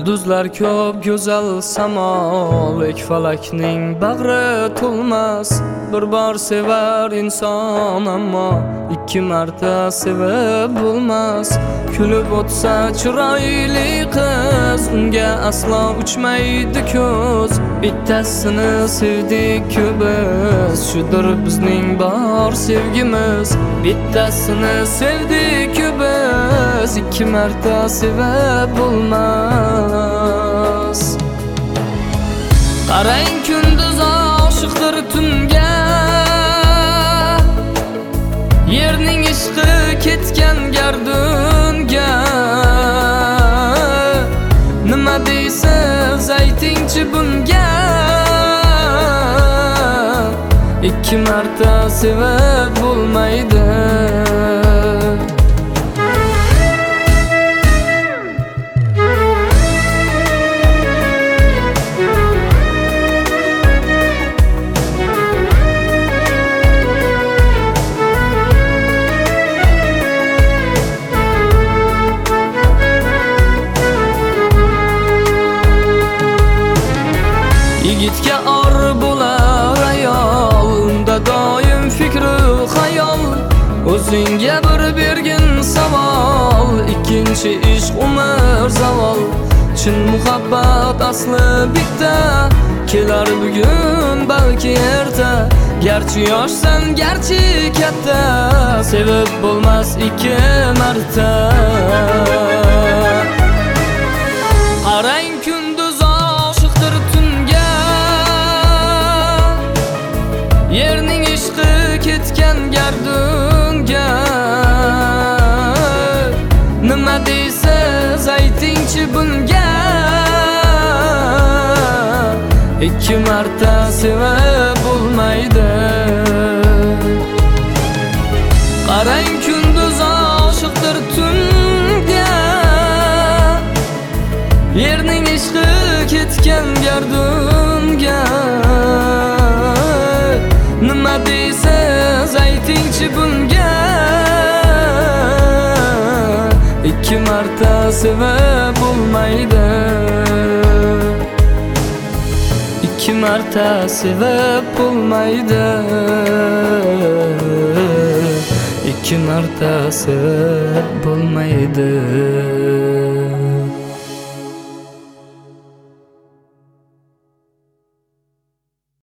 Yulduzlar ko'p go'zal samol, falakning bag'ri to'lmas. Bir bor sevar inson ammo ikki marta sevib bo'lmas. Kulib o'tsa chiroyli qiz, unga aslo uchmaydi ko'z. Bittasini sevdik-ku biz, shudir bizning bor sevgimiz. Bittasini sevdik-ku biz, ikki marta sevib bo'lmas. Qarang kunduz oshiqdir tunga, yerning ishqi ketgan gardunga. Nima deysiz aytingchi bunga? Ikki marta sevib bo'lmaydi. Yigitga or bo'lar ayol, unda doim fikru xayol. O'zingga bir bergin savol, ikkinchi ishq umr zavol. Chin muhabbat asli bitta, kelar bugun balki erta. Garchi yoshsan, garchi katta, sevib bo'lmas ikki marta. Qarang kunduz oshiqdir tunga, yerning ishqi ketgan gardunga. Nima deysiz aytingchi bunga? Ikki marta sevib bo'lmaydi. Qarang kunduz oshiqdir tunga, yerning ishqi ketgan gardunga. Nima deysiz aytingchi bunga? Ikki marta sevib bo'lmaydi. Ikki marta sevib bo'lmaydi. Ikki marta sevib bo'lmaydi.